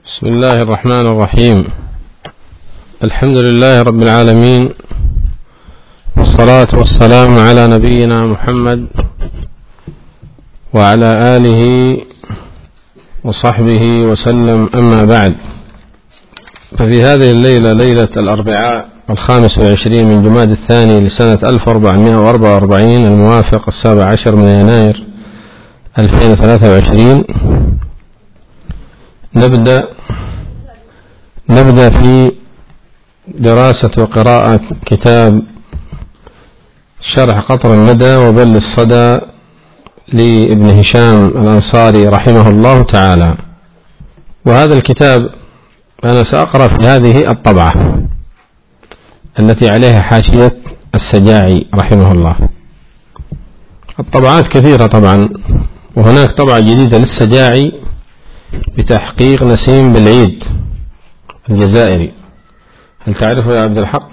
بسم الله الرحمن الرحيم. الحمد لله رب العالمين، والصلاة والسلام على نبينا محمد وعلى آله وصحبه وسلم، أما بعد. ففي هذه الليلة، ليلة الأربعاء 25 من جماد الثاني لسنة 1444 الموافق 17 من يناير 2023، نبدأ في دراسة وقراءة كتاب شرح قطر الندى وبل الصدى لابن هشام الأنصاري رحمه الله تعالى. وهذا الكتاب أنا سأقرأ في هذه الطبعة التي عليها حاشية السجاعي رحمه الله. الطبعات كثيرة طبعا، وهناك طبعة جديدة للسجاعي بتحقيق نسيم بالعيد الجزائري. هل تعرفه يا عبد الحق؟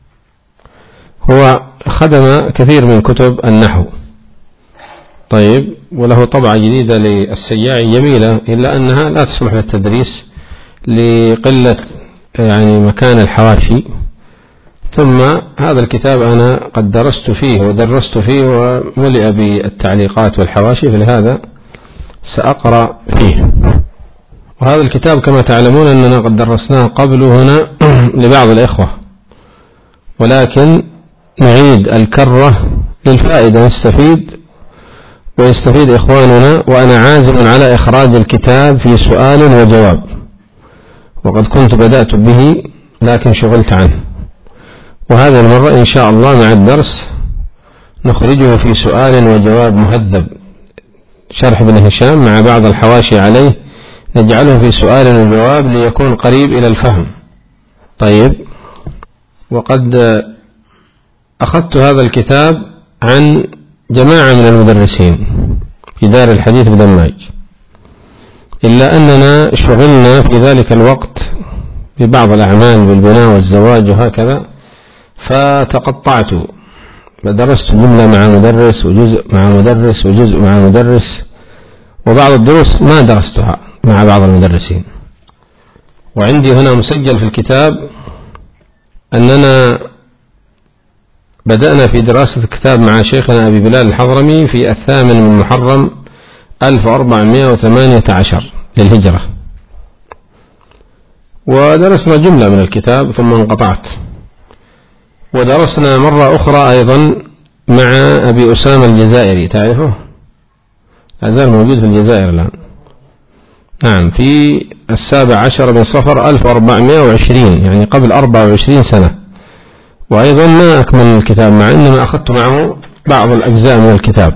هو خدم كثير من كتب النحو، طيب، وله طبعة جديدة للسجاعي جميلة، إلا أنها لا تسمح بالتدريس لقلة مكان الحواشي. ثم هذا الكتاب أنا قد درست فيه ودرست فيه وملئ بالتعليقات والحواشي، فلهذا سأقرأ فيه. وهذا الكتاب كما تعلمون أننا قد درسناه قبل هنا لبعض الإخوة، ولكن نعيد الكرة للفائدة، ويستفيد إخواننا. وأنا عازم على إخراج الكتاب في سؤال وجواب، وقد كنت بدأت به لكن شغلت عنه، وهذه المرة إن شاء الله مع الدرس نخرجه في سؤال وجواب مهذب، شرح ابن هشام مع بعض الحواشي عليه، نجعله في سؤال وجواب ليكون قريب إلى الفهم. طيب، وقد أخذت هذا الكتاب عن جماعة من المدرسين في دار الحديث بدماج، إلا أننا شغلنا في ذلك الوقت ببعض الأعمال بالبناء والزواج وهكذا، فتقطعت، فدرست جملة مع مدرس وجزء مع مدرس وجزء مع مدرس، وبعض الدروس ما درستها مع بعض المدرسين. وعندي هنا مسجل في الكتاب أننا بدأنا في دراسة الكتاب مع شيخنا أبي بلال الحضرمي في 8 من محرم 1418 للهجرة، ودرسنا جملة من الكتاب ثم انقطعت. ودرسنا مرة أخرى أيضا مع أبي أسامة الجزائري، تعرفه؟ أزال موجود في الجزائر الآن، نعم، في 17 من صفر 1420، يعني قبل 24 سنة. وأيضا ما أكمل الكتاب مع أنما أخذت معه بعض الأجزاء من الكتاب.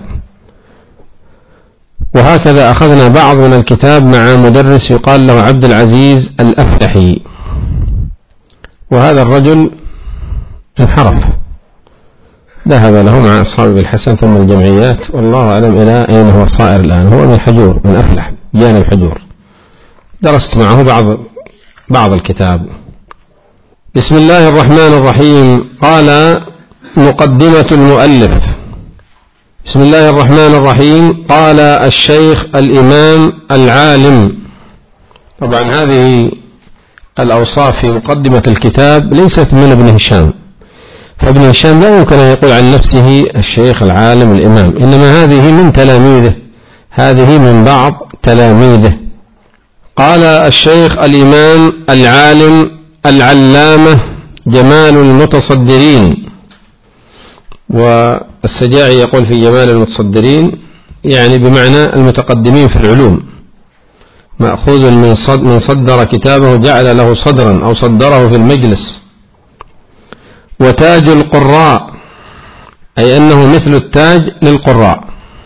وهكذا أخذنا بعض من الكتاب مع مدرس يقال له عبد العزيز الأفلحي، وهذا الرجل انحرف، ذهب له مع أصحاب بالحسن ثم الجمعيات، والله أعلم إلى أين هو صائر الآن. هو من حجور، من أفلح جانب حجور. درست معه بعض الكتاب. بسم الله الرحمن الرحيم. قال مقدمة المؤلف: بسم الله الرحمن الرحيم. قال الشيخ الإمام العالم. طبعا هذه الأوصاف في مقدمة الكتاب ليست من ابن هشام، فابن هشام لا يمكن أن يقول عن نفسه الشيخ العالم الإمام، إنما هذه من تلاميذه، هذه من بعض تلاميذه. قال الشيخ الإمام العالم العلامة جمال المتصدرين. والسجاعي يقول في جمال المتصدرين يعني بمعنى المتقدمين في العلوم، مأخوذ من صدر كتابه جعل له صدرا أو صدره في المجلس. وتاج القراء، أي أنه مثل التاج للقراء.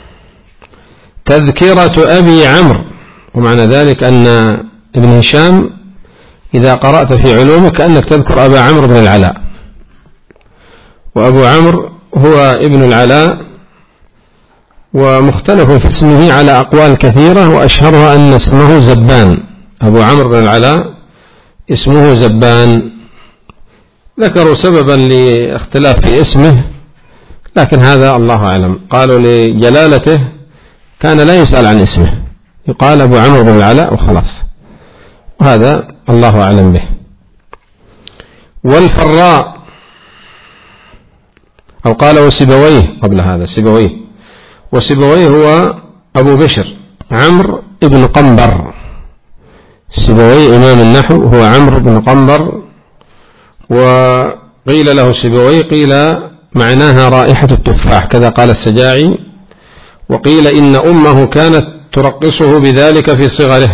تذكرة أبي عمرو، ومعنى ذلك أن ابن هشام إذا قرأت في علومه كأنك تذكر أبا عمرو بن العلاء، وأبو عمرو هو ابن العلاء، ومختلف في اسمه على أقوال كثيرة، وأشهرها أن اسمه زبان. أبو عمرو بن العلاء اسمه زبان، ذكروا سببا لاختلاف في اسمه، لكن هذا الله أعلم. قالوا لجلالته كان لا يسأل عن اسمه، يقال أبو عمرو بن العلاء وخلاص. هذا الله أعلم به. والفراء، أو قال وسيبويه قبل هذا، سيبويه، وسيبويه هو أبو بشر عمرو بن قنبر. سيبويه إمام النحو هو عمرو بن قنبر، وقيل له سيبويه، قيل معناها رائحة التفاح كذا قال السجاعي، وقيل إن أمه كانت ترقصه بذلك في صغره،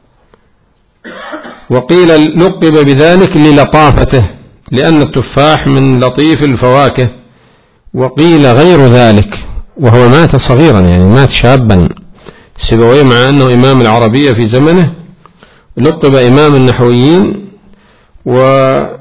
وقيل لقب بذلك للطافته لأن التفاح من لطيف الفواكه، وقيل غير ذلك، وهو مات صغيرا يعني مات شابا. سيبويه مع أنه إمام العربية في زمنه لقب إمام النحويين، ولما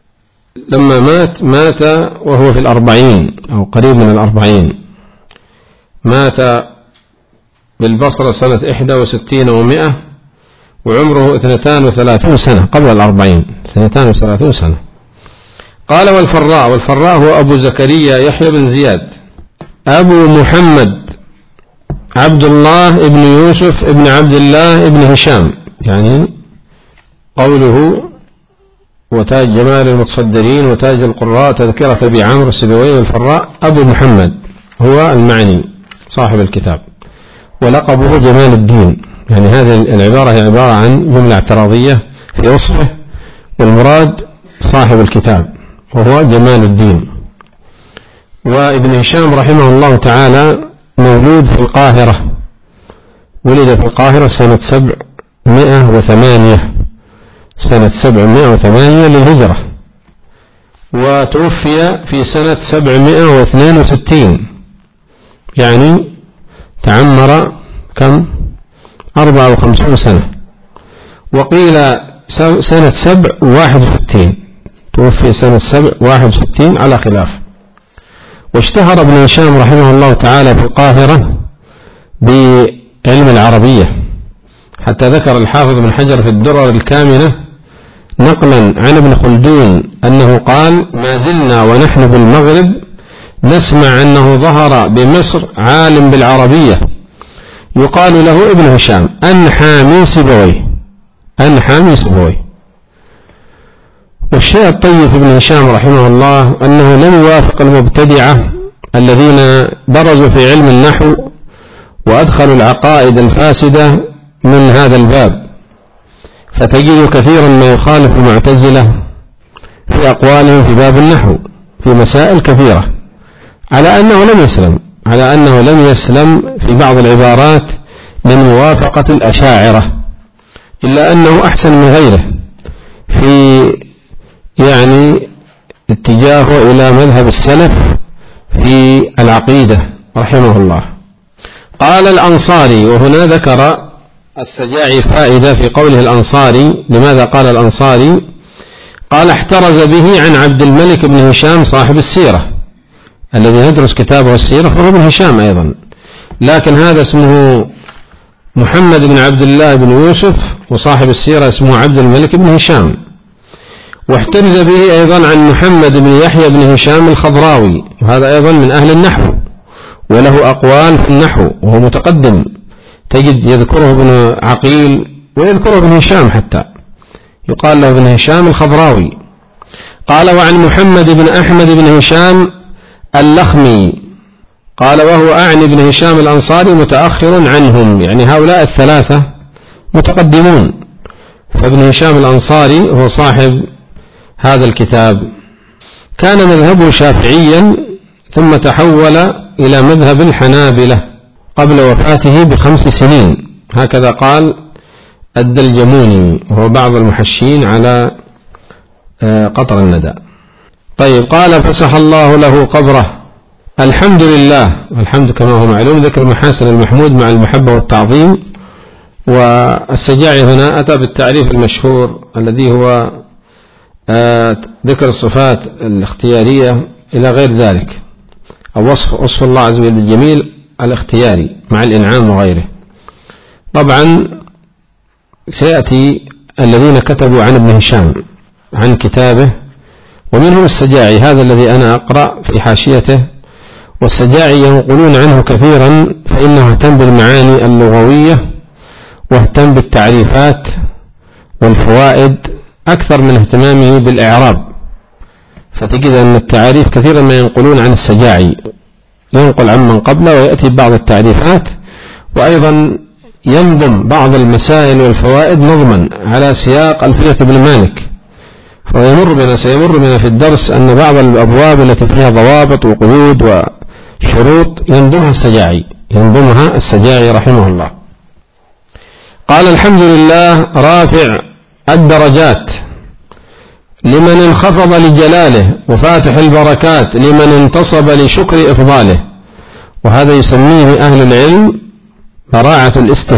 مات وهو في 40 أو قريب من 40، مات بالبصرة سنة 61 و100 وعمره 32 سنة قبل 40، 32 سنة. قال والفراء، والفراء هو أبو زكريا يحيى بن زياد أبو محمد عبد الله بن يوسف بن عبد الله بن هشام، يعني قوله وتاج جمال المتصدرين وتاج القراء تذكرة أبي عمرو السيبويه الفراء أبو محمد هو المعني صاحب الكتاب، ولقبه جمال الدين، يعني هذه العبارة هي عبارة عن جملة اعتراضية في وصفه، والمراد صاحب الكتاب وهو جمال الدين. وابن هشام رحمه الله تعالى مولود في القاهرة، ولد في القاهرة سنة 708 للهجرة، وتوفي في سنة 762، يعني تعمر كم 54 سنة، وقيل سنة 761، توفي سنة 761 على خلاف. واشتهر ابن هشام رحمه الله تعالى في القاهرة بعلم العربية، حتى ذكر الحافظ بن حجر في الدرر الكامنة نقلا عن ابن خلدون أنه قال: ما زلنا ونحن بالمغرب نسمع أنه ظهر بمصر عالم بالعربية يقال له ابن هشام أنحى من سيبويه. والشيء الطيب ابن هشام رحمه الله أنه لم يوافق المبتدعة الذين برزوا في علم النحو وأدخلوا العقائد الفاسدة من هذا الباب، فتجد كثيرا ما يخالف المعتزلة في أقوالهم في باب النحو في مسائل كثيرة، على أنه لم يسلم في بعض العبارات من موافقة الأشاعرة، إلا أنه أحسن من غيره في يعني اتجاهه إلى مذهب السلف في العقيدة رحمه الله. قال الأنصاري، وهنا ذكر السجاعي فائدة في قوله الأنصاري. لماذا قال الأنصاري؟ قال احترز به عن عبد الملك بن هشام صاحب السيرة الذي يدرس كتابه السيرة، فهو ابن هشام أيضا، لكن هذا اسمه محمد بن عبد الله بن يوسف، وصاحب السيرة اسمه عبد الملك بن هشام. واحترز به أيضا عن محمد بن يحيى بن هشام الخضراوي، وهذا أيضا من أهل النحو وله أقوال في النحو وهو متقدم، تجد يذكره ابن عقيل ويذكره ابن هشام، حتى يقال له ابن هشام الخضراوي. قال وعن محمد بن أحمد بن هشام اللخمي، قال وهو أعني بن هشام الأنصاري متأخر عنهم، يعني هؤلاء الثلاثة متقدمون، فابن هشام الأنصاري هو صاحب هذا الكتاب. كان مذهبه شافعيا ثم تحول إلى مذهب الحنابلة قبل وفاته ب5 سنين، هكذا قال الدلجموني وهو بعض المحشين على قطر الندى. طيب، قال فسح الله له قبره. الحمد لله، والحمد كما هو معلوم ذكر محاسن المحمود مع المحبة والتعظيم، والسجاعي هنا أتى بالتعريف المشهور الذي هو ذكر الصفات الاختيارية إلى غير ذلك، أو وصف الله عز وجل بالجميل الاختياري مع الإنعام وغيره. طبعا سيأتي الذين كتبوا عن ابن هشام عن كتابه، ومنهم السجاعي هذا الذي أنا أقرأ في حاشيته. والسجاعي ينقلون عنه كثيرا، فإنه اهتم بالمعاني اللغوية واهتم بالتعريفات والفوائد أكثر من اهتمامه بالإعراب. فتجد أن التعاريف كثيرا ما ينقلون عن السجاعي، ينقل عمن قبله ويأتي بعض التعريفات، وأيضا ينظم بعض المسائل والفوائد نظما على سياق ألفية بن مالك. سيمر بنا في الدرس أن بعض الأبواب التي فيها ضوابط وقيود وشروط ينظمها السجاعي رحمه الله. قال: الحمد لله رافع الدرجات لمن انخفض لجلاله، وفاتح البركات لمن انتصب لشكر إفضاله. وهذا يسميه أهل العلم براعة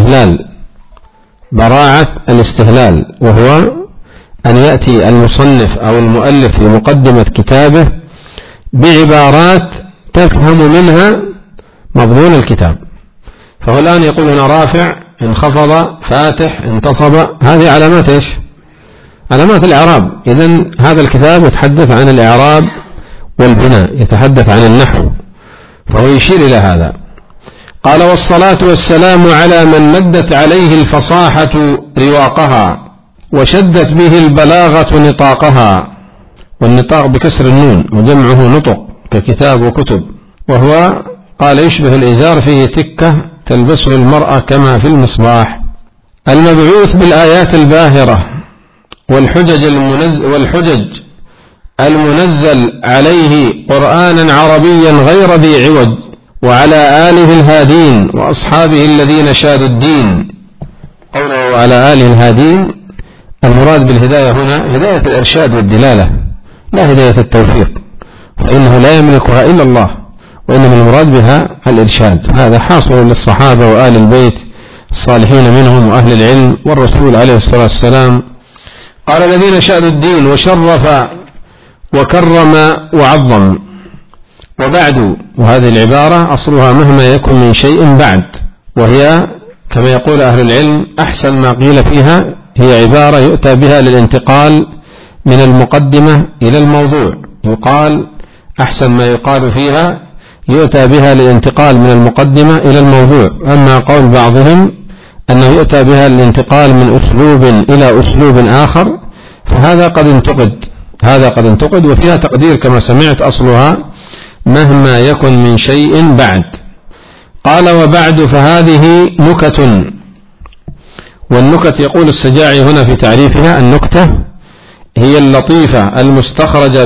الاستهلال، وهو أن يأتي المصنف أو المؤلف في مقدمة كتابه بعبارات تفهم منها مضمون الكتاب. فهو الآن يقول هنا رافع، انخفض، فاتح، انتصب، هذه علامات إيش؟ علامات الإعراب. إذن هذا الكتاب يتحدث عن الإعراب والبناء، يتحدث عن النحو، فهو يشير إلى هذا. قال: والصلاة والسلام على من مدت عليه الفصاحة رواقها، وشدت به البلاغة نطاقها. والنطاق بكسر النون، وجمعه نطق ككتاب وكتب. وهو قال يشبه الإزار، فيه تكة تلبسه المرأة كما في المصباح. المبعوث بالآيات الباهرة والحجج المنزل عليه قرآنا عربيا غير ذي عوج، وعلى آله الهادين وأصحابه الذين شادوا الدين. قوله وعلى آله الهادين، المراد بالهداية هنا هداية الإرشاد والدلالة، لا هداية التوفيق، فإنه لا يملكها إلا الله، وإنما المراد بها الإرشاد. هذا حاصل للصحابة وآل البيت الصالحين منهم وأهل العلم والرسول عليه الصلاة والسلام. قال: الذين شادوا الدين وشرف وكرم وعظم. وبعد، وهذه العبارة أصلها مهما يكن من شيء بعد، وهي كما يقول أهل العلم أحسن ما قيل فيها، هي عبارة يؤتى بها للانتقال من المقدمة إلى الموضوع. يقال أحسن ما يقال فيها يؤتى بها للانتقال من المقدمة إلى الموضوع. أما قول بعضهم أنه يؤتى بها للانتقال من أسلوب إلى أسلوب آخر، فهذا قد انتقد، وفيها تقدير كما سمعت أصلها مهما يكن من شيء بعد. قال: وبعد، فهذه نكت. والنكت يقول السجاعي هنا في تعريفها: النكتة هي اللطيفة المستخرجة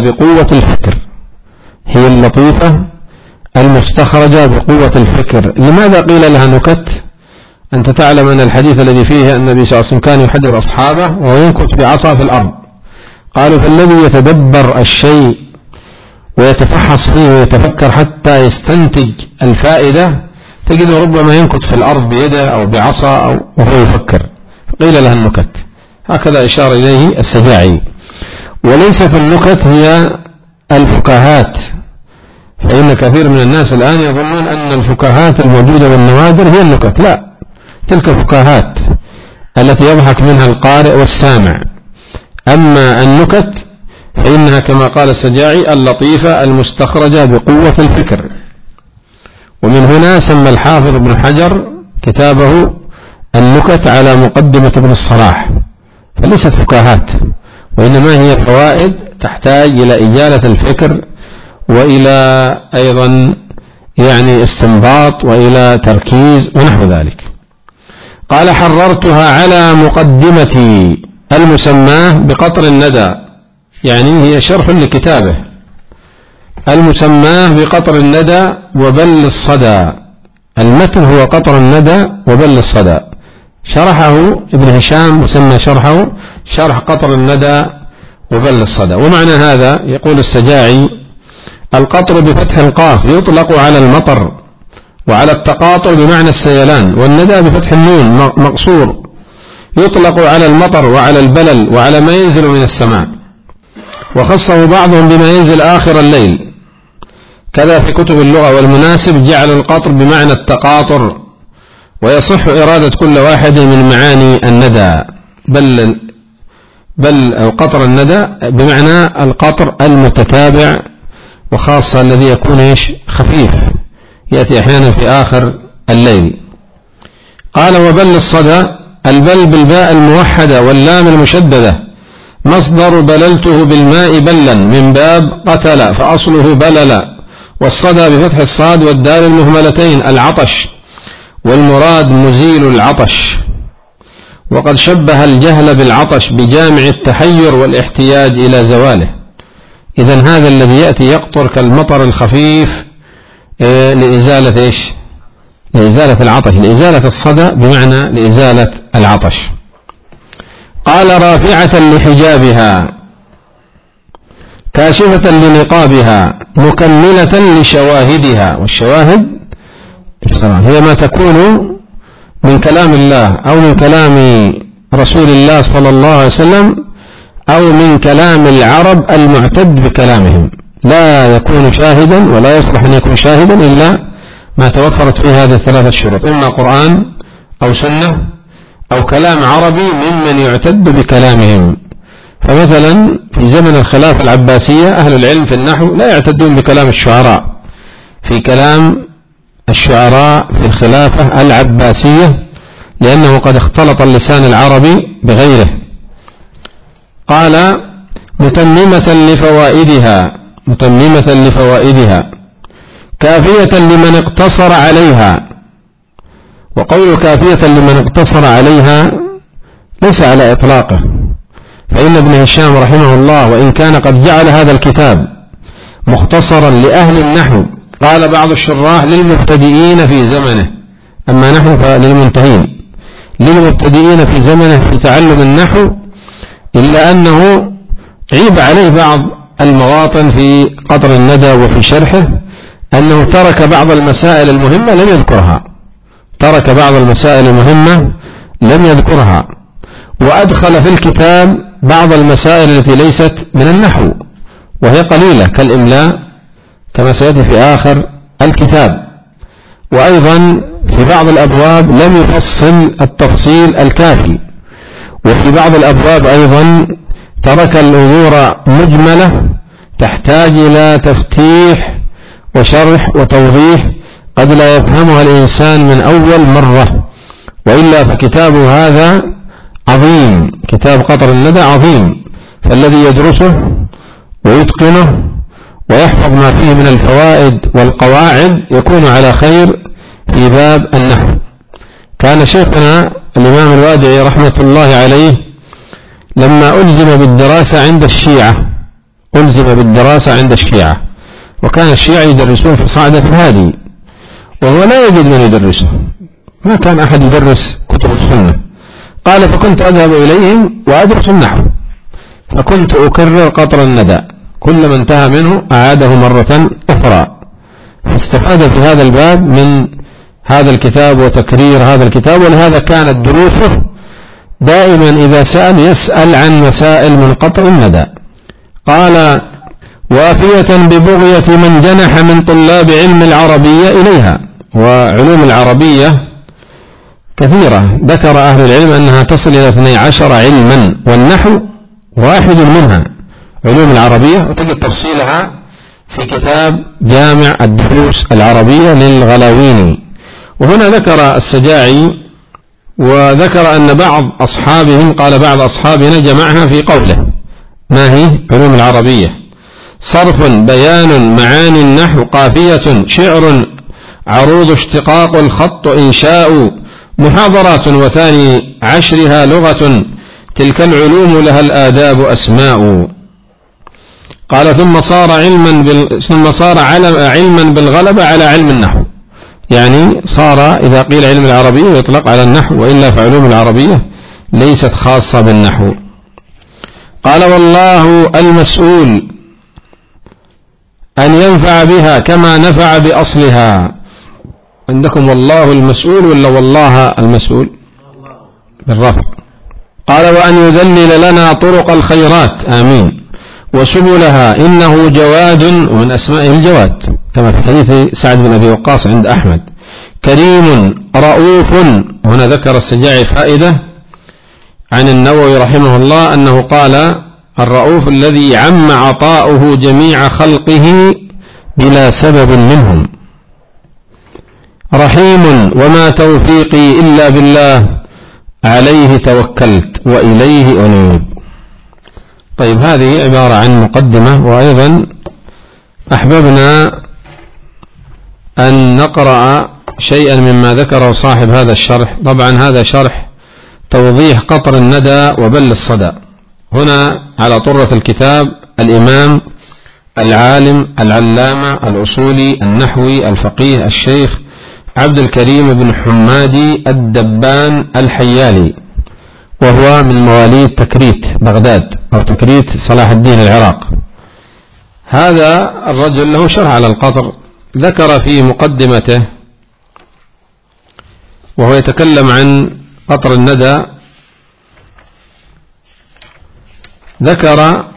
بقوة الفكر. لماذا قيل لها نكت؟ أنت تعلم أن الحديث الذي فيه النبي صلى الله عليه وسلم كان يحذر أصحابه وهو ينكت بعصا في الأرض. قالوا: فالذي يتدبر الشيء ويتفحص فيه ويتفكر حتى يستنتج الفائدة، تجده ربما ينكت في الأرض بيده أو بعصا أو وهو يفكر. قيل لها النكت. هكذا إشار إليه السجاعي. وليست النكت هي الفكاهات، فإن كثير من الناس الآن يظنون أن الفكاهات الموجودة والنوادر هي النكت. لا، تلك فكاهات التي يضحك منها القارئ والسامع. أما النكت فإنها كما قال السجاعي اللطيفة المستخرجة بقوة الفكر. ومن هنا سمى الحافظ ابن حجر كتابه النكت على مقدمة ابن الصلاح، فليست فكاهات، وإنما هي فوائد تحتاج إلى إجالة الفكر وإلى أيضا استنباط وإلى تركيز ونحو ذلك. قال: حررتها على مقدمتي المسماه بقطر الندى، هي شرح لكتابه المسماه بقطر الندى وبل الصدى. المتن هو قطر الندى وبل الصدى. شرحه ابن هشام مسمى شرحه شرح قطر الندى وبل الصدى. ومعنى هذا يقول السجاعي: القطر بفتح القاف يطلق على المطر وعلى التقاطر بمعنى السيلان، والندى بفتح النون مقصور يطلق على المطر وعلى البلل وعلى ما ينزل من السماء، وخصه بعضهم بما ينزل آخر الليل. كذا في كتب اللغة، والمناسب جعل القطر بمعنى التقاطر، ويصح إرادة كل واحد من معاني الندى. بل أو قطر الندى بمعنى القطر المتتابع، وخاصة الذي يكون خفيف يأتي أحيانا في آخر الليل. قال: وبل الصدى البل بالباء الموحدة واللام المشددة مصدر بللته بالماء بلا من باب قتل فأصله بلل، والصدى بفتح الصاد والدال المهملتين العطش، والمراد مزيل العطش. وقد شبه الجهل بالعطش بجامع التحير والاحتياج إلى زواله. إذن هذا الذي يأتي يقطر كالمطر الخفيف لإزالة إيش؟ لإزالة العطش، لإزالة الصدى بمعنى لإزالة العطش. قال رافعة لحجابها كاشفة لنقابها مكملة لشواهدها. والشواهد هي ما تكون من كلام الله أو من كلام رسول الله صلى الله عليه وسلم أو من كلام العرب المعتد بكلامهم، لا يكون شاهدا ولا يصلح أن يكون شاهدا إلا ما توفرت فيه هذه الثلاثة الشروط، إما قرآن أو سنة أو كلام عربي ممن يعتد بكلامهم. فمثلا في زمن الخلافة العباسية أهل العلم في النحو لا يعتدون بكلام الشعراء، في كلام الشعراء في الخلافة العباسية لأنه قد اختلط اللسان العربي بغيره. قال متممة لفوائدها كافية لمن اقتصر عليها. وقول كافية لمن اقتصر عليها ليس على إطلاقه، فإن ابن هشام رحمه الله وإن كان قد جعل هذا الكتاب مختصرا لأهل النحو، قال بعض الشراح للمبتدئين في زمنه، أما نحن فللمنتهين، للمبتدئين في زمنه في تعلم النحو، إلا أنه عيب عليه بعض المواطن في قطر الندى وفي شرحه أنه ترك بعض المسائل المهمة لم يذكرها، وأدخل في الكتاب بعض المسائل التي ليست من النحو وهي قليلة كالإملاء كما سيأتي في آخر الكتاب. وأيضا في بعض الأبواب لم يفصل التفصيل الكافي، وفي بعض الأبواب أيضا ترك الأمور مجملة تحتاج إلى تفتيح وشرح وتوضيح قد لا يفهمها الإنسان من أول مرة. وإلا فكتابه هذا عظيم، كتاب قطر الندى عظيم، فالذي يدرسه ويتقنه ويحفظ ما فيه من الفوائد والقواعد يكون على خير في باب النحو. كان شيخنا الإمام الوادعي رحمة الله عليه لما ألزم بالدراسة عند الشيعة، وكان الشيعة يدرسون في صعدة الهادي وهو لا يجد من يدرسه، ما كان أحد يدرس كتب السنة. قال فكنت أذهب إليهم وأدرس النحو، فكنت أكرر قطر الندى، كلما انتهى منه أعاده مرة أخرى. فاستفاد في هذا الباب من هذا الكتاب وتكرير هذا الكتاب، ولهذا كانت دروسه دائما إذا سأل يسأل عن مسائل من قطر الندى. قال وافية ببغية من جنح من طلاب علم العربية إليها. وعلوم العربية كثيرة، ذكر أهل العلم أنها تصل إلى 12 علما، والنحو واحد منها، علوم العربية، وتجد تفصيلها في كتاب جامع الدروس العربية للغلاويني. وهنا ذكر السجاعي وذكر أن بعض أصحابهم قال بعض أصحابنا جمعها في قوله. ما هي علوم العربية؟ صرف، بيان، معاني النحو، قافية، شعر، عروض، اشتقاق، الخط، إنشاء، محاضرات، وثاني عشرها لغة، تلك العلوم لها الآداب أسماء. قال ثم صار علما بالغلبة على علم النحو، يعني صار إذا قيل علم العربية يطلق على النحو، وإلا فعلوم العربية ليست خاصة بالنحو. قال والله المسؤول أن ينفع بها كما نفع بأصلها. عندكم والله المسؤول ولا والله المسؤول بالرفع؟ قال وأن يذلل لنا طرق الخيرات، آمين، وسبلها، إنه جواد، ومن أسمائه الجواد كما في حديث سعد بن أبي وقاص عند أحمد، كريم، رؤوف. هنا ذكر السجاعي فائدة عن النووي رحمه الله أنه قال الرؤوف الذي عم عطاؤه جميع خلقه بلا سبب منهم. رحيم، وما توفيقي إلا بالله، عليه توكلت وإليه أنيب. طيب هذه عبارة عن مقدمة، وأيضا أحببنا أن نقرأ شيئا مما ذكره صاحب هذا الشرح. طبعا هذا شرح توضيح قطر الندى وبل الصدى. هنا على طرة الكتاب الإمام العالم العلامة الأصولي النحوي الفقيه الشيخ عبد الكريم بن حمادي الدبان الحيالي، وهو من مواليد تكريت بغداد أو تكريت صلاح الدين العراق. هذا الرجل له شرح على القطر، ذكر في مقدمته وهو يتكلم عن قطر الندى، ذكر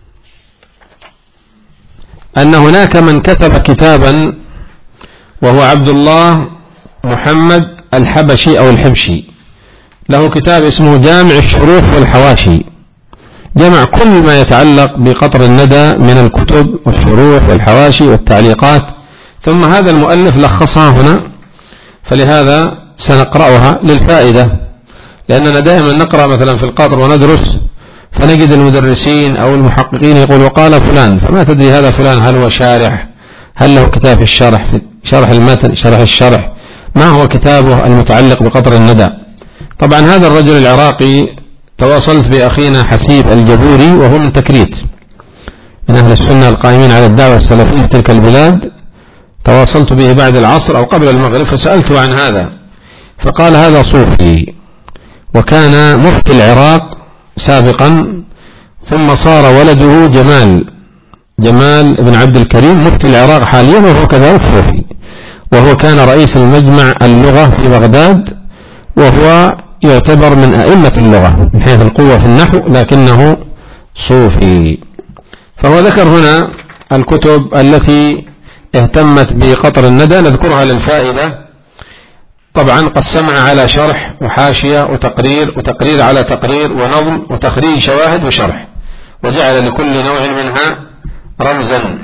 أن هناك من كتب كتابا وهو عبد الله محمد الحبشي أو الحبشي، له كتاب اسمه جامع الشروح والحواشي، جمع كل ما يتعلق بقطر الندى من الكتب والشروح والحواشي والتعليقات، ثم هذا المؤلف لخصها هنا، فلهذا سنقرأها للفائدة، لأننا دائما نقرأ مثلا في القطر وندرس فنجد المدرسين أو المحققين يقول وقال فلان، فما تدري هذا فلان هل هو شارح، هل له كتاب في الشرح، في شرح المتن، شرح الشرح، ما هو كتابه المتعلق بقطر الندى. طبعا هذا الرجل العراقي تواصلت بأخينا حسيب الجبوري وهو من تكريت، من أهل السنة القائمين على الدعوة السلفية في تلك البلاد، تواصلت به بعد العصر أو قبل المغرب فسألته عن هذا، فقال هذا صوفي وكان مفتي العراق سابقا، ثم صار ولده جمال بن عبد الكريم مفتي العراق حاليا، وهو كذلك صوفي، وهو كان رئيس المجمع اللغة في بغداد، وهو يعتبر من أئمة اللغة من حيث القوة في النحو، لكنه صوفي. فهو ذكر هنا الكتب التي اهتمت بقطر الندى، نذكرها للفائدة. طبعا قسمها على شرح وحاشية وتقرير على تقرير ونظم وتخريج شواهد وشرح، وجعل لكل نوع منها رمزا.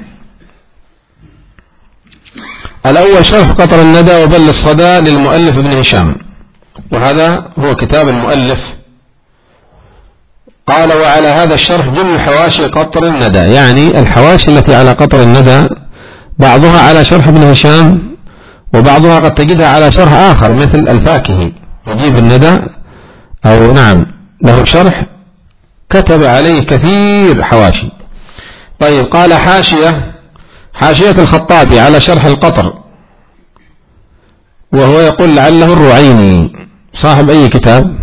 الأول شرح قطر الندى وبل الصدى للمؤلف ابن هشام، وهذا هو كتاب المؤلف. قال وعلى هذا الشرح جمل حواشي قطر الندى، يعني الحواشي التي على قطر الندى بعضها على شرح ابن هشام، وبعضها قد تجدها على شرح آخر مثل الفاكهي مجيب الندى، أو نعم له شرح كتب عليه كثير حواشي. طيب قال حاشية الخطابي على شرح القطر، وهو يقول لعله الرعيني صاحب أي كتاب؟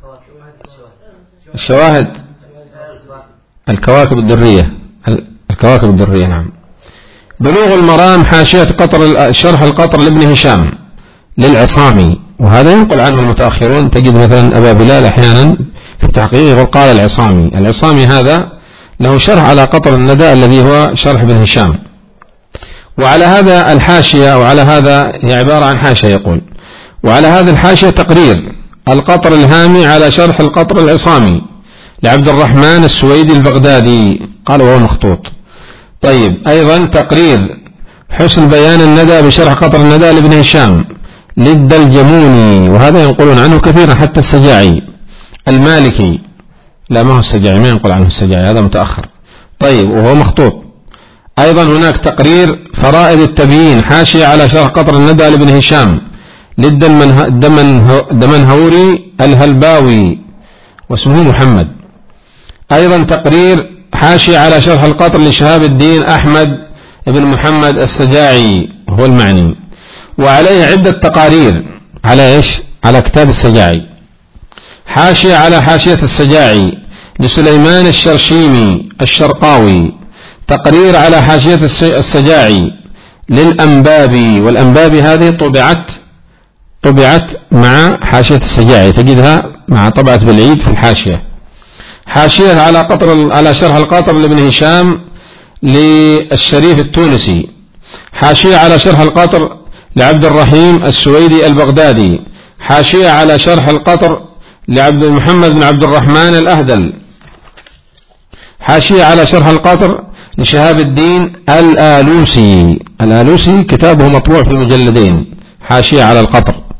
الشواهد، الكواكب الدرية نعم. بلوغ المرام حاشية قطر شرح القطر لابن هشام للعصامي، وهذا ينقل عنه المتأخرون، تجد مثلا أبا بلال أحيانا في التحقيق يقول قال العصامي هذا له شرح على قطر الندى الذي هو شرح ابن هشام. وعلى هذا الحاشية، أو على هذا هي عبارة عن حاشية يقول، وعلى هذا الحاشية تقرير القطر الهامي على شرح القطر العصامي لعبد الرحمن السويدي البغدادي، قال وهو مخطوط. طيب أيضا تقرير حسن بيان الندى بشرح قطر الندى لابن هشام لد الجموني، وهذا ينقلون عنه كثيرا، حتى السجاعي المالكي، لا ما هو السجاعي، ما ينقل عنه السجاعي، هذا متأخر. طيب وهو مخطوط. أيضا هناك تقرير فرائد التبيين حاشية على شرح قطر الندى لابن هشام لد الدمنهوري الهلباوي واسمه محمد. أيضا تقرير حاشية على شرح القطر لشهاب الدين أحمد بن محمد السجاعي هو المعني، وعليه عدة تقارير على إيش؟ على كتاب السجاعي. حاشية على حاشية السجاعي لسليمان الشرشيمي الشرقاوي، تقرير على حاشية السجاعي للأنبابي، والأنبابي هذه طبعت مع حاشية السجاعي، تجدها مع طبعة بالعيد في الحاشية. حاشية على شرح القطر لابن هشام للشريف التونسي، حاشية على شرح القطر لعبد الرحيم السويدي البغدادي، حاشية على شرح القطر لعبد محمد بن عبد الرحمن الأهدل، حاشية على شرح القطر لشهاب الدين الآلوسي كتابه مطبوع في مجلدين، حاشية على القطر.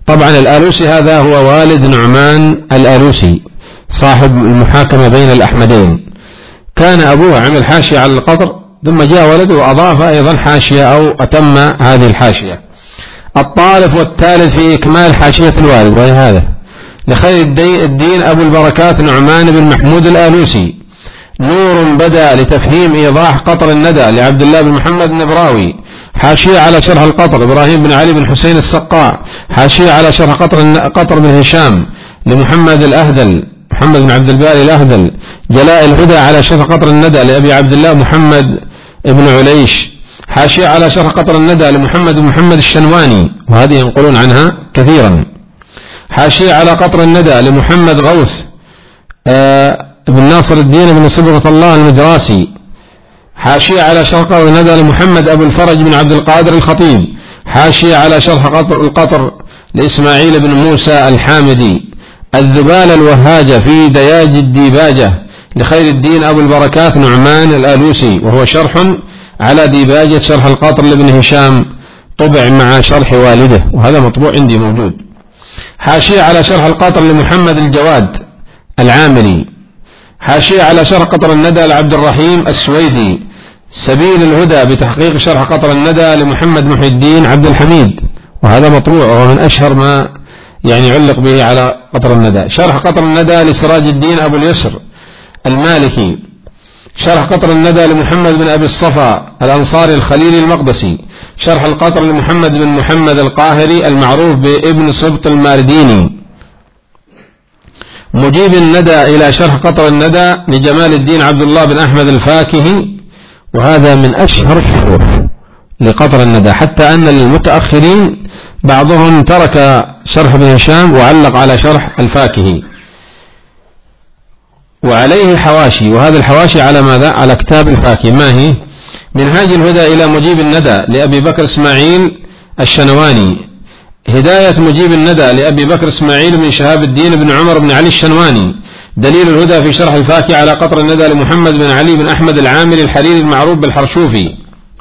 طبعا الآلوسي هذا هو والد نعمان الآلوسي صاحب المحاكمة بين الأحمدين، كان أبوه عمل حاشية على القطر، ثم جاء ولده وأضاف أيضا حاشية أو أتم هذه الحاشية. الطالب والثالث في إكمال حاشية الوالد، وهي هذا لخير الدين أبو البركات نعمان بن محمود الآلوسي، نور بدأ لتفهيم إيضاح قطر الندى لعبد الله بن محمد النبراوي، حاشية على شرح القطر إبراهيم بن علي بن حسين السقاع، حاشية على شرح قطر بن هشام لمحمد الأهدل محمد بن عبد الباري الأهدل، جلاء الهدى على شرح قطر الندى لأبي عبد الله محمد بن عليش، حاشية على شرح قطر الندى لمحمد بن محمد الشنواني، وهذه ينقلون عنها كثيرا، حاشية على قطر الندى لمحمد غوث بن ناصر الدين بن صبغة الله المدراسي، حاشية على شرح قطر الندى لمحمد أبو الفرج بن عبد القادر الخطيب، حاشية على شرح القطر لإسماعيل بن موسى الحامدي، الذبال الوهاجة في دياج الديباجة لخير الدين أبو البركات نعمان الآلوسي، وهو شرح على ديباجة شرح القطر لابن هشام، طبع مع شرح والده، وهذا مطبوع عندي موجود. حاشية على شرح القطر لمحمد الجواد العاملي، حاشية على شرح قطر الندى لعبد الرحيم السويدي، سبيل الهدى بتحقيق شرح قطر الندى لمحمد محي الدين عبد الحميد، وهذا مطبوع وهو من أشهر ما يعني علق به على قطر الندى. شرح قطر الندى لسراج الدين أبو اليسر المالكي، شرح قطر الندى لمحمد بن أبي الصفا الأنصاري الخليلي المقدسي، شرح القطر لمحمد بن محمد القاهري المعروف بابن سبط المارديني، مجيب الندى إلى شرح قطر الندى لجمال الدين عبد الله بن أحمد الفاكهي، وهذا من أشهر الشروح لقطر الندى، حتى أن المتأخرين بعضهم ترك شرح ابن هشام وعلق على شرح الفاكهي، وعليه حواشي، وهذا الحواشي على ماذا؟ على كتاب الفاكهي. ما هي؟ منهاج الهدى إلى مجيب الندى لأبي بكر إسماعيل الشنواني، هداية مجيب الندى لأبي بكر إسماعيل بن شهاب الدين بن عمر بن علي الشنواني، دليل الهدى في شرح الفاكهي على قطر الندى لمحمد بن علي بن أحمد العامري الحريري المعروف بالحرشوفي،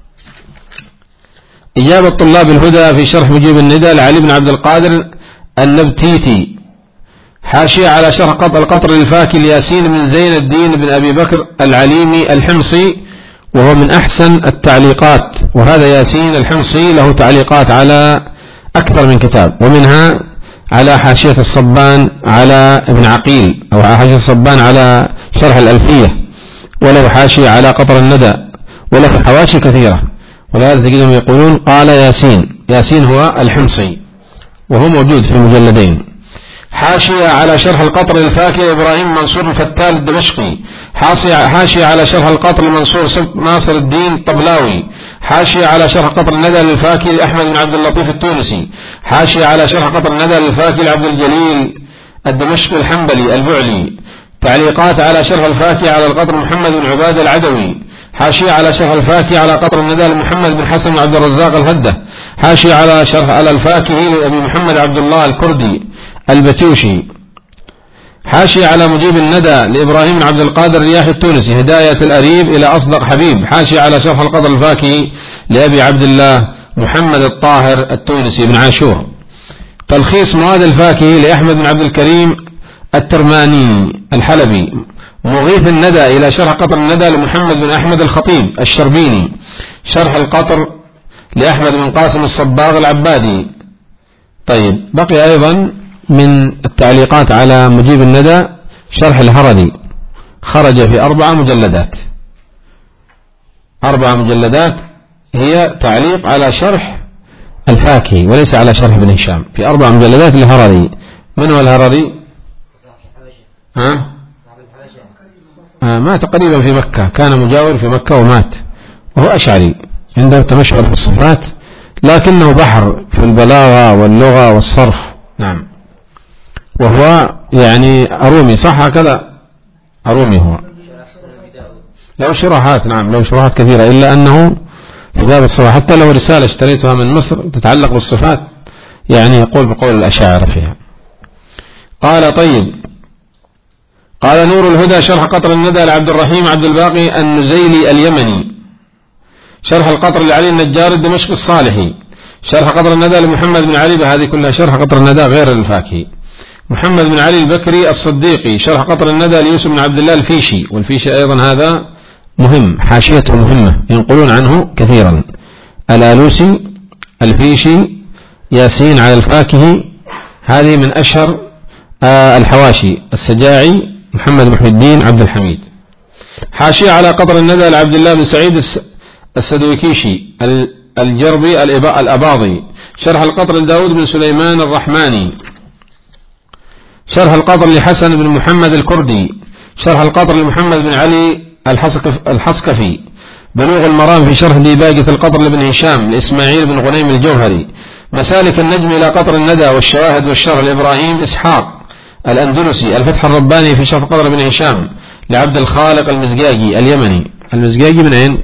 إجابة طلاب الهدى في شرح مجيب الندى لعلي بن عبد القادر النبتيتي، حاشية على شرح القطر الفاكهي لياسين بن زين الدين بن أبي بكر العليمي الحمصي، وهو من أحسن التعليقات، وهذا ياسين الحمصي له تعليقات على أكثر من كتاب، ومنها على حاشية الصبان على ابن عقيل، أو حاشية الصبان على شرح الألفية، وله حاشية على قطر الندى، وله حواشي كثيرة، ولهذا تجدهم يقولون قال ياسين هو الحمصي، وهو موجود في مجلدين. حاشية على شرح القطر الفاكهي إبراهيم منصور الفتال الدمشقي، حاشية على شرح القطر المنصور ناصر الدين الطبلاوي، حاشية على شرح قطر الندى للفاكهي أحمد بن عبد اللطيف التونسي، حاشية على شرح قطر الندى للفاكهي لعبد الجليل الدمشقي الحنبلي البعلي، تعليقات على شرح الفاكهي على القطر محمد بن عباد العدوي، حاشية على شرح الفاكهي على قطر الندى لمحمد بن حسن بن عبد الرزاق الهدة، حاشية على شرح على الفاكهي لأبي محمد عبد الله الكردي البتوشي، حاشية على مجيب الندى لإبراهيم بن عبد القادر الرياحي التونسي، هداية الأريب إلى أصدق حبيب، حاشية على شرح القطر الفاكهي لأبي عبد الله محمد الطاهر التونسي بن عاشور، تلخيص مواد الفاكهي لأحمد بن عبد الكريم الترماني الحلبي، مغيث الندى إلى شرح قطر الندى لمحمد بن أحمد الخطيب الشربيني، شرح القطر لأحمد بن قاسم الصباغ العبادي. طيب، بقي أيضا من التعليقات على مجيب الندى شرح الهردي، خرج في 4 مجلدات، 4 مجلدات هي تعليق على شرح الفاكهي وليس على شرح ابن هشام، في 4 مجلدات الهردي. من هو الهردي؟ مات تقريبا في مكة، كان مجاور في مكة ومات، وهو أشعري عنده تمشهر في الصفات، لكنه بحر في البلاغة واللغة والصرف. نعم، وهو يعني أرومي، صح هكذا؟ أرومي هو، له شروحات، نعم له شروحات كثيرة، إلا أنه في باب الصفات، حتى لو رسالة اشتريتها من مصر تتعلق بالصفات يعني يقول بقول الأشاعرة فيها. قال طيب، قال نور الهدى شرح قطر الندى لعبد الرحيم عبد الباقي النزيلي اليمني، شرح القطر لعلي النجار الدمشقي الصالحي، شرح قطر الندى لمحمد بن علي، هذه كلها شرح قطر الندى غير الفاكهي. محمد بن علي البكري الصديقي شرح قطر الندى ليوسف بن عبد الله الفيشي، والفيشي أيضا هذا مهم، حاشيته مهمة ينقلون عنه كثيرا. الآلوسي، الفيشي، ياسين على الفاكهي، هذه من أشهر الحواشي. السجاعي محمد محي الدين عبد الحميد. حاشية على قطر الندى لعبد الله بن سعيد السدويكيشي الجربي الأباضي. شرح القطر لداود بن سليمان الرحماني. شرح القطر لحسن بن محمد الكردي. شرح القطر لمحمد بن علي الحصكفي. بلوغ المرام في شرح ديباجة القطر لابن هشام لإسماعيل بن غنيم الجوهري. مسالك النجم إلى قطر الندى والشواهد والشرح لإبراهيم إسحاق الأندلسي. الفتح الرباني في شرح قطر بن هشام لعبد الخالق المزجاجي اليمني. المزجاجي من أين؟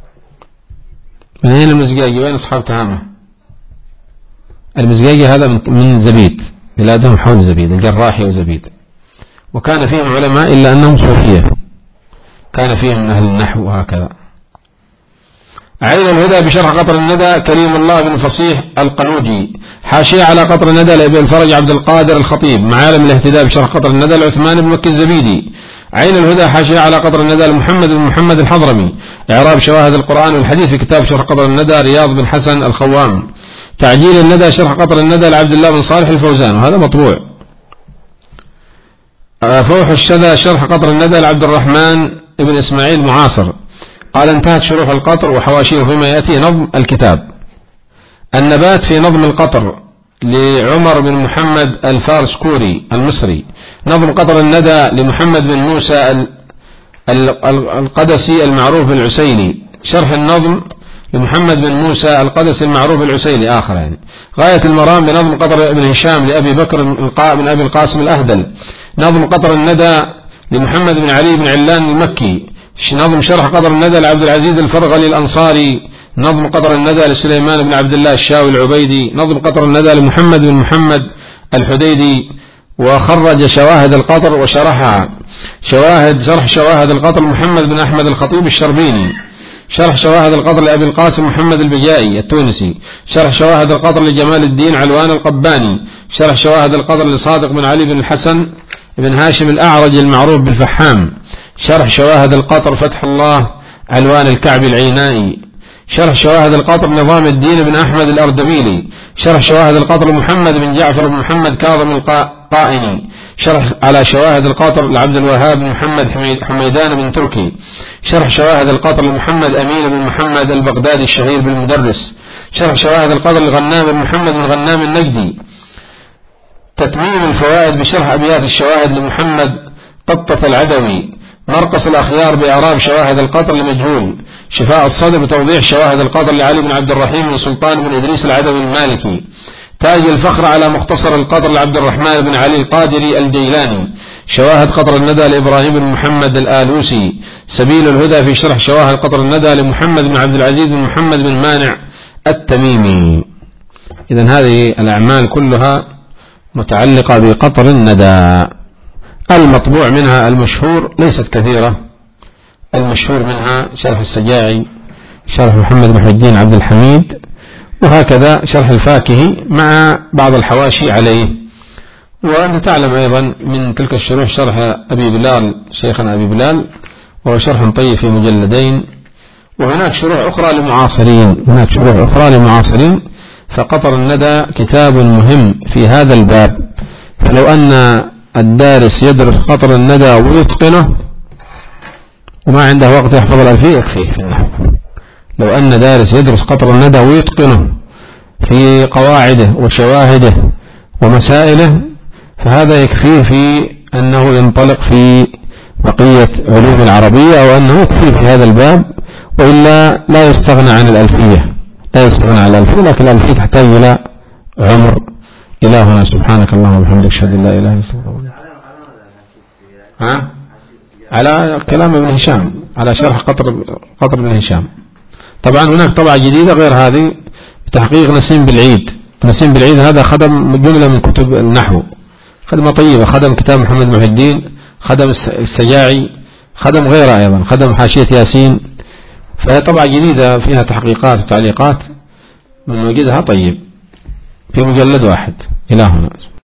من أين المزجاجي؟ وين أصحاب تهامة؟ المزجاجي هذا من زبيد، بلادهم حول زبيد، الجراحي وزبيد، وكان فيهم علماء إلا أنهم صوفية، كان فيهم من أهل النحو وهكذا. عين الهدى بشرح قطر الندى كريم الله بن فصيح القنوجي. حاشية على قطر الندى لأبي الفرج عبد القادر الخطيب. معالم الاهتداء بشرح قطر الندى لعثمان بن مكي الزبيدي. عين الهدى حاشية على قطر الندى لمحمد بن محمد الحضرمي. إعراب شواهد القرآن والحديث في كتاب شرح قطر الندى رياض بن حسن الخوام. تعجيل الندى شرح قطر الندى لعبد الله بن صالح الفوزان، وهذا مطبوع. فوح الشذا شرح قطر الندى لعبد الرحمن بن إسماعيل معاصر. قال انتهت شروح القطر وحواشيه فيما يأتي نظم الكتاب. النبات في نظم القطر لعمر بن محمد الفارسكوري المصري. نظم قطر الندى لمحمد بن موسى القدسي المعروف بالعسيلي. شرح النظم لمحمد بن موسى القدسي المعروف بالعسيلي آخر يعني. غاية المرام بنظم قطر بن هشام لأبي بكر بن أبي القاسم الأهدل. نظم قطر الندى لمحمد بن علي بن علان المكي. نظم شرح قطر الندى لعبد العزيز الفرغلي الأنصاري. نظم قطر الندى لسليمان بن عبد الله الشاوي العبيدي. نظم قطر الندى لمحمد بن محمد الحديدي. وخرج شواهد القطر وشرحها. شرح شواهد القطر محمد بن أحمد الخطيب الشربيني. شرح شواهد القطر لأبي القاسم محمد البجائي التونسي. شرح شواهد القطر لجمال الدين علوان القباني. شرح شواهد القطر لصادق بن علي بن الحسن بن هاشم الأعرج المعروف بالفحام. شرح شواهد القطر فتح الله علوان الكعب العينائي. شرح شواهد القطر نظام الدين بن أحمد الأردبيلي. شرح شواهد القطر محمد بن جعفر بن محمد كاظم القائني. شرح على شواهد القطر لعبد الوهاب بن محمد حميدان بن تركي. شرح شواهد القطر لمحمد أمين بن محمد البغدادي الشهير بالمدرس. شرح شواهد القطر لغنام بن محمد بن غنام النجدي. تتميم الفوائد بشرح أبيات الشواهد لمحمد قطة العدوي. مرقص الأخيار بإعراب شواهد القطر لمجهول. شفاء الصدر بتوضيح شواهد القطر لعلي بن عبد الرحيم بن سلطان بن إدريس العدوي المالكي. تاج الفخر على مختصر القطر لعبد الرحمن بن علي القادري الجيلاني. شواهد قطر الندى لإبراهيم بن محمد الآلوسي. سبيل الهدى في شرح شواهد قطر الندى لمحمد بن عبد العزيز بن محمد بن مانع التميمي. إذن هذه الأعمال كلها متعلقة بقطر الندى. المطبوع منها المشهور ليست كثيرة. المشهور منها شرح السجاعي، شرح محمد محي الدين عبد الحميد، وهكذا شرح الفاكهي مع بعض الحواشي عليه. وأنت تعلم أيضا من تلك الشروح شرح أبي بلال شيخنا أبي بلال، وهو شرح طيب في مجلدين. وهناك شروح أخرى لمعاصرين. فقطر الندى كتاب مهم في هذا الباب. فلو أن الدارس يدرس قطر الندى ويتقنه وما عنده وقت يحفظ الألفية يكفيه في النحو. لو أن دارس يدرس قطر الندى ويتقنه في قواعده وشواهده ومسائله فهذا يكفيه في أنه ينطلق في بقية علوم العربية، أو أنه يكفيه في هذا الباب، وإلا لا يستغنى عن الألفية. لكن الألفية تحتاج إلى عمر. إلهنا سبحانك اللهم وبحمدك أشهد أن لا إله إلا أنت. على كلام ابن هشام، على شرح قطر بن هشام. طبعا هناك طبعة جديدة غير هذه بتحقيق نسيم بالعيد. نسيم بالعيد هذا خدم جملة من كتب النحو، خدمة طيبة. خدم كتاب محمد محي الدين، خدم السجاعي، خدم غيره أيضا، خدم حاشية ياسين. فهي طبعة جديدة فيها تحقيقات وتعليقات، من وجدها طيب في مجلد واحد. إلى هنا.